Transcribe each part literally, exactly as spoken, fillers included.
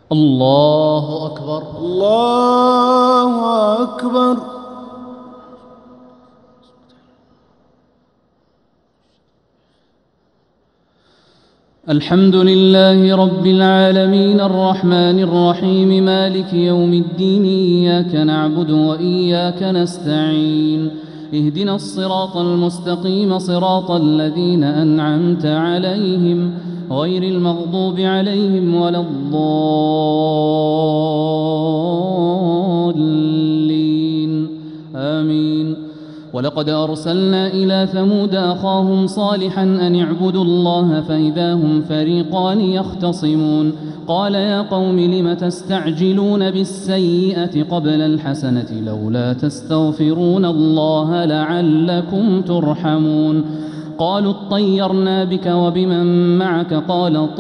الله أكبر. الله أكبر. الحمد لله رب العالمين الرحمن الرحيم مالك يوم الدين إياك نعبد وإياك نستعين اهدنا الصراط المستقيم صراط الذين أنعمت عليهم غير المغضوب عليهم ولا الضالين آمين. ولقد أرسلنا إلى ثمود أخاهم صالحا أن اعبدوا الله فإذا هم فريقان يختصمون قال يا قوم لم تستعجلون بالسيئة قبل الحسنة لولا تستغفرون الله لعلكم ترحمون قالوا اطيرنا بك وبمن معك قال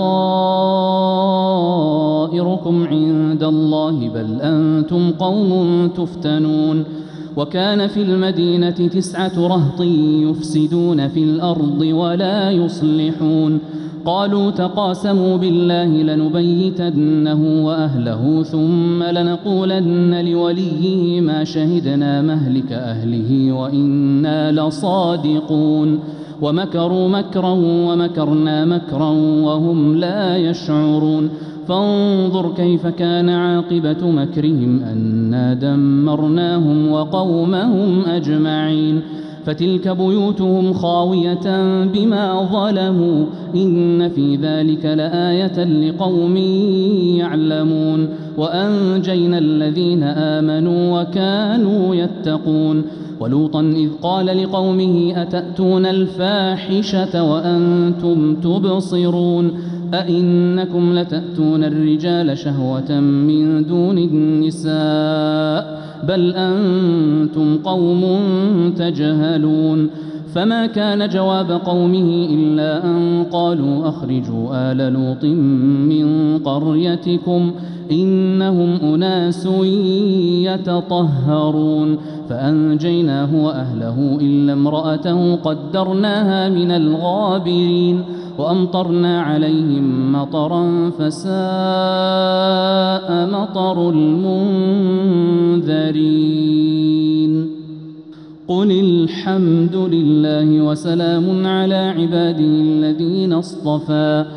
طائركم عند الله بل أنتم قوم تفتنون وكان في المدينة تسعة رهط يفسدون في الأرض ولا يصلحون قالوا تقاسموا بالله لنبيتنه وأهله ثم لنقولن لوليه ما شهدنا مهلك أهله وإنا لصادقون ومكروا مكرا ومكرنا مكرا وهم لا يشعرون فانظر كيف كان عاقبة مكرهم أنا دمرناهم وقومهم أجمعين فتلك بيوتهم خاوية بما ظلموا إن في ذلك لآية لقوم يعلمون وأنجينا الذين آمنوا وكانوا يتقون ولوطا إذ قال لقومه أتأتون الفاحشة وأنتم تبصرون أئنكم لتأتون الرجال شهوة من دون النساء بل أنتم قوم تجهلون فما كان جواب قومه إلا أن قالوا أخرجوا آل لوط من قريتكم إنهم أناس يتطهرون فأنجيناه وأهله إلا امرأته قدرناها من الغابرين وأمطرنا عليهم مطرا فساء مطر المنذرين قل الحمد لله وسلام على عباده الذين اصطفى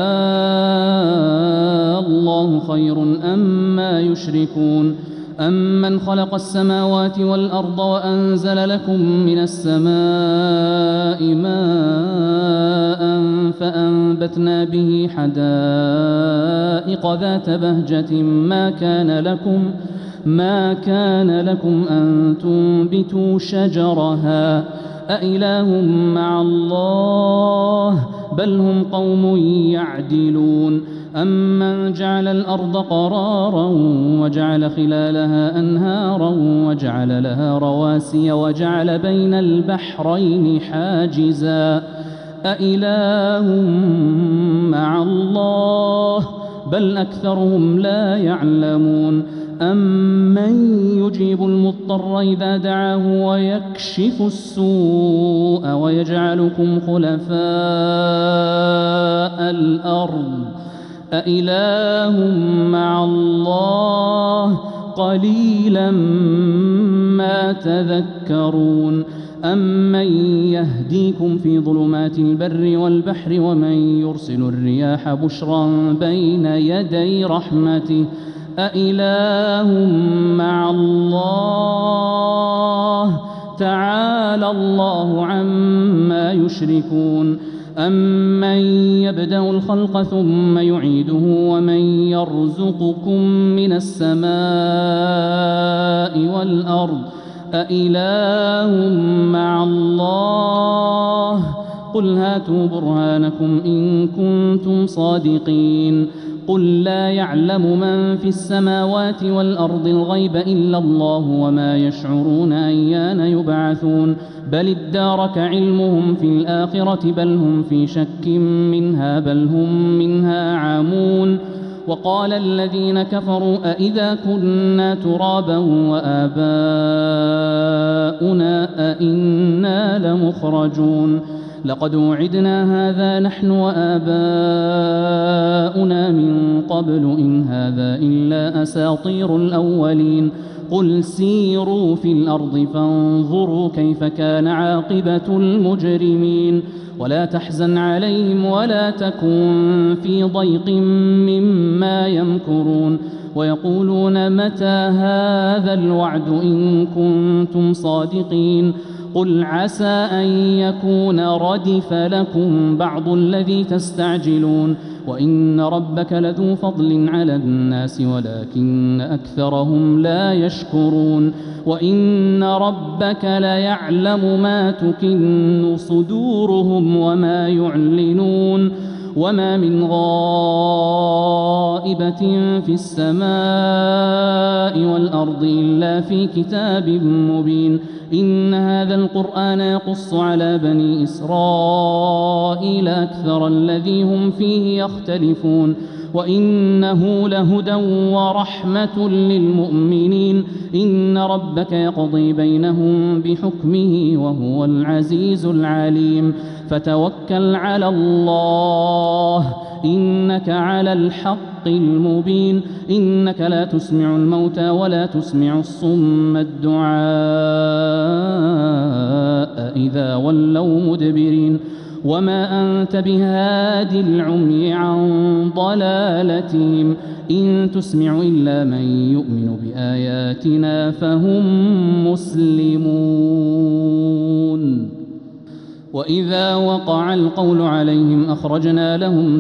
آه الله خير أما يشركون أمن خلق السماوات والأرض وأنزل لكم من السماء ماء فأنبتنا به حدائق ذات بهجة ما كان لكم ما كان لكم أن تنبتوا شجرها أإله مع الله بل هم قوم يعدلون أمن جعل الأرض قرارا وجعل خلالها أنهارا وجعل لها رواسي وجعل بين البحرين حاجزا أإله مع الله بل أكثرهم لا يعلمون أمن يجيب المضطر إذا دعاه ويكشف السوء ويجعلكم خلفاء الأرض أإله مع الله قليلا ما تذكرون أمن يهديكم في ظلمات البر والبحر ومن يرسل الرياح بشرا بين يدي رحمته أإله مع الله تعالى الله عما يشركون أمن يبدأ الخلق ثم يعيده ومن يرزقكم من السماء والأرض أإله مع الله قل هاتوا برهانكم إن كنتم صادقين قل لا يعلم من في السماوات والأرض الغيب إلا الله وما يشعرون أيان يبعثون بل ادارك علمهم في الآخرة بل هم في شك منها بل هم منها عامون وقال الذين كفروا أئذا كنا ترابا وآباؤنا أئنا لمخرجون لقد وعدنا هذا نحن وآباؤنا من قبل إن هذا إلا أساطير الأولين قل سيروا في الأرض فانظروا كيف كان عاقبة المجرمين ولا تحزن عليهم ولا تكن في ضيق مما يمكرون ويقولون متى هذا الوعد إن كنتم صادقين قل عسى أن يكون ردف لكم بعض الذي تستعجلون وإن ربك لذو فضل على الناس ولكن أكثرهم لا يشكرون وإن ربك ليعلم ما تكن صدورهم وما يعلنون وما من غائبة في السماء والأرض إلا في كتاب مبين إن هذا القرآن يقص على بني إسرائيل أكثر الذي هم فيه يختلفون وإنه لهدى ورحمة للمؤمنين إن ربك يقضي بينهم بحكمه وهو العزيز العليم فتوكل على الله إنك على الحق المبين إنك لا تسمع الموتى ولا تسمع الصم الدعاء إذا ولوا مدبرين وما أنت بهادي العمي عن ضلالتهم إن تسمع إلا من يؤمن بآياتنا فهم مسلمون وإذا وقع القول عليهم أخرجنا لهم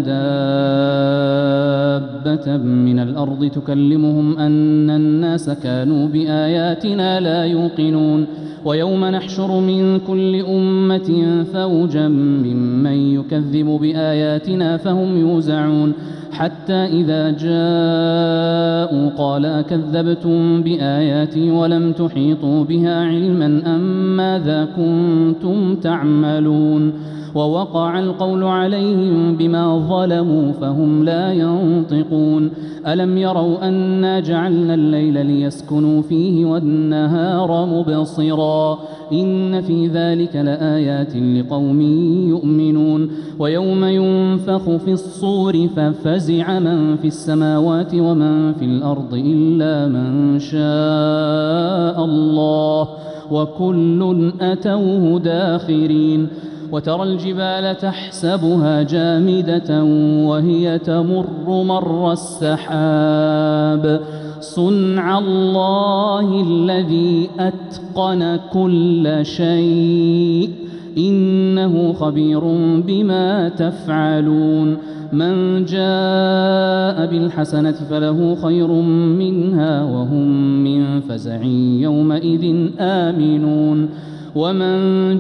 دابة من الأرض تكلمهم أن الناس كانوا بآياتنا لا يوقنون ويوم نحشر من كل أمة فوجا ممن يكذب بآياتنا فهم يوزعون حتى إذا جاءوا قال أكذبتم بآياتي ولم تحيطوا بها علما أم ماذا كنتم تعملون ووقع القول عليهم بما ظلموا فهم لا ينطقون ألم يروا أنا جعلنا الليل ليسكنوا فيه والنهار مبصرا إن في ذلك لآيات لقوم يؤمنون ويوم ينفخ في الصور ففزع من في السماوات ومن في الأرض إلا من شاء الله وكل أتوه داخرين وترى الجبال تحسبها جامدة وهي تمر مر السحاب صنع الله الذي أتقن كل شيء إنه خبير بما تفعلون من جاء بالحسنة فله خير منها وهم من فزع يومئذ آمنون ومن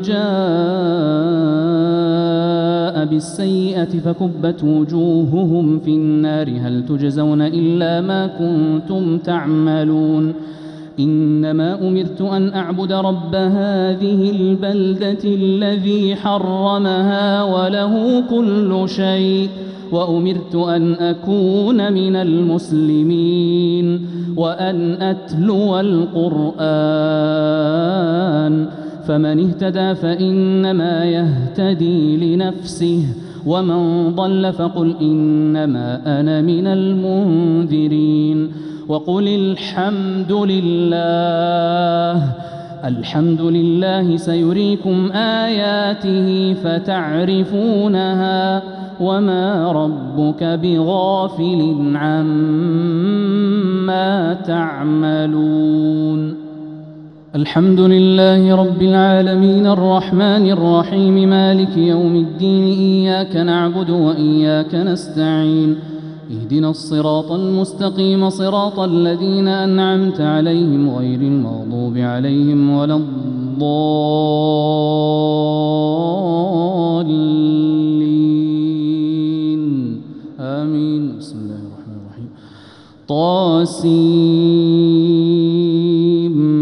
جاء بالسيئة فكبت وجوههم في النار هل تجزون إلا ما كنتم تعملون إنما أمرت أن أعبد رب هذه البلدة الذي حرمها وله كل شيء وأمرت أن أكون من المسلمين وأن أتلو القرآن فمن اهتدى فإنما يهتدي لنفسه ومن ضل فقل إنما أنا من المنذرين وقل الحمد لله الحمد لله سيريكم آياته فتعرفونها وما ربك بغافل عما تعملون الحمد لله رب العالمين الرحمن الرحيم مالك يوم الدين إياك نعبد وإياك نستعين اهدنا الصراط المستقيم صراط الذين أنعمت عليهم غير المغضوب عليهم ولا الضالين آمين بسم الله الرحمن الرحيم طاسيم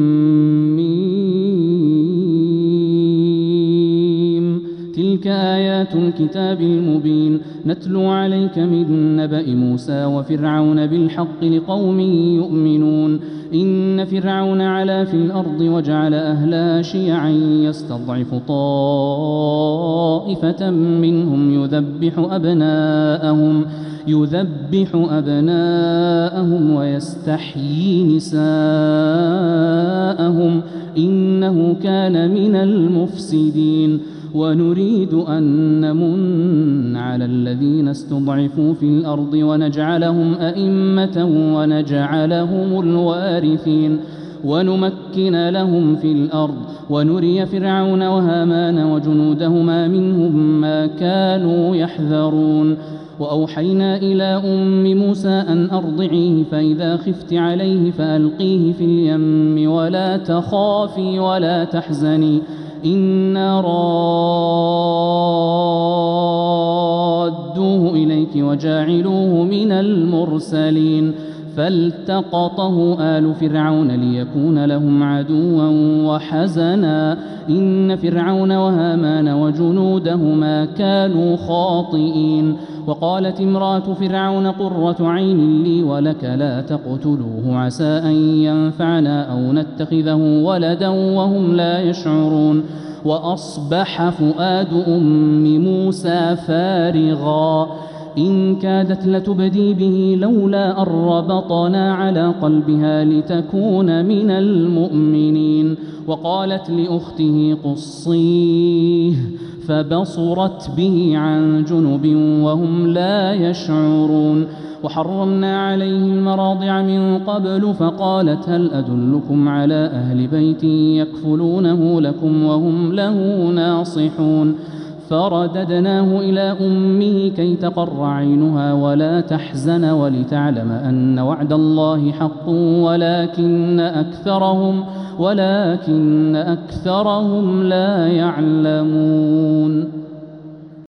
تلك آيات الكتاب المبين نتلو عليك من نبأ موسى وفرعون بالحق لقوم يؤمنون إن فرعون علا في الأرض وجعل أهلها شيعا يستضعف طائفة منهم يذبح أبناءهم يذبح أبناءهم ويستحيي نساءهم إنه كان من المفسدين ونريد أن نمن على الذين استضعفوا في الأرض ونجعلهم أئمة ونجعلهم الوارثين ونمكن لهم في الأرض ونري فرعون وهامان وجنودهما منهم ما كانوا يحذرون وأوحينا إلى أم موسى أن أرضعيه فإذا خفت عليه فألقيه في اليم ولا تخافي ولا تحزني إنا رادوه إليك وجاعلوه من المرسلين فالتقطه آل فرعون ليكون لهم عدوا وحزنا إن فرعون وهامان وجنودهما كانوا خاطئين وقالت امرأة فرعون قرة عين لي ولك لا تقتلوه عسى أن ينفعنا أو نتخذه ولدا وهم لا يشعرون وأصبح فؤاد أم موسى فارغا إن كادت لتبدي به لولا أن ربطنا على قلبها لتكون من المؤمنين وقالت لأخته قصيه فبصرت به عن جنب وهم لا يشعرون وحرمنا عليه المراضع من قبل فقالت هل أدلكم على أهل بيت يكفلونه لكم وهم له ناصحون فرددناه إلى أمه كي تقر عينها ولا تحزن ولتعلم أن وعد الله حق ولكن أكثرهم ولكن أكثرهم لا يعلمون.